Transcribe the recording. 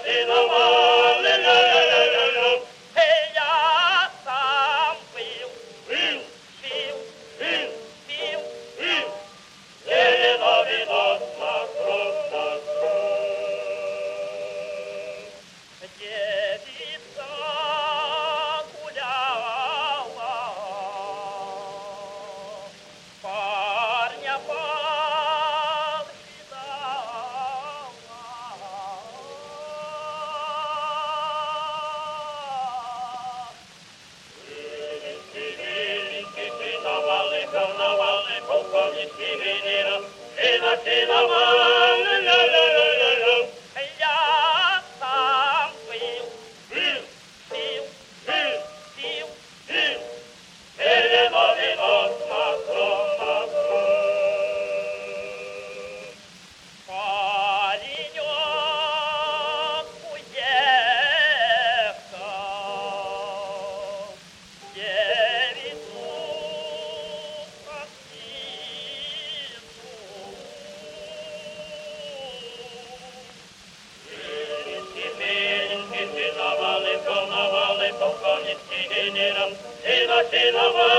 шинували, ля-ля-ля-ля-ля. Я сам пив, пив, зелено вино на кров. Девица гуляла, парня повидала. Навали, полковницький генерал, навали, ля-ля-ля-ля-ля. Я сам пив, зелено вино на кров. Паренек уехал, девицу Навали, полковницький генерал, шинували.